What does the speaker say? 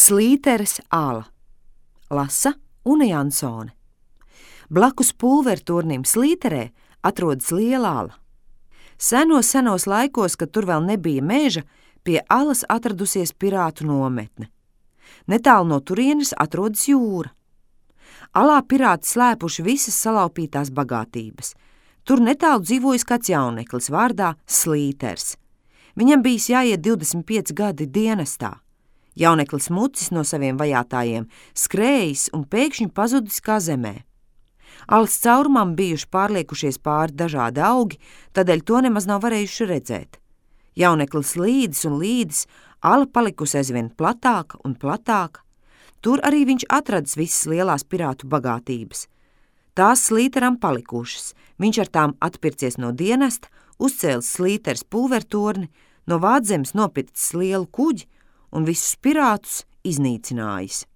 Slīteres ala. Lasa Une Jansone. Blakus pulverturnim Slīterē atrodas liela ala. Senos laikos, kad tur vēl nebija meža, pie alas atradusies pirātu nometne. Netālu no turienes atrodas jūra. Alā pirāti slēpuši visas salaupītās bagātības. Tur netālu dzīvojas kāds jauneklis vārdā Slīters. Viņam bijis jāiet 25 gadi dienestā. Jauneklis mucis no saviem vajātājiem skrējis un pēkšņi pazudis kā zemē. Alas caurumam bijuši pārliekušies pāri dažādi augi, tādēļ to nemaz nav varējuši redzēt. Jauneklis līdis, ala palikusi aizvien platāka un platāka. Tur arī viņš atradis visas lielās pirātu bagātības. Tās Slīteram palikušas, viņš ar tām atpircies no dienesta, uzcēlis Slīteres pulvertorni, no Vādzemes nopircis lielu kuģi un visus pirātus iznīcinājis.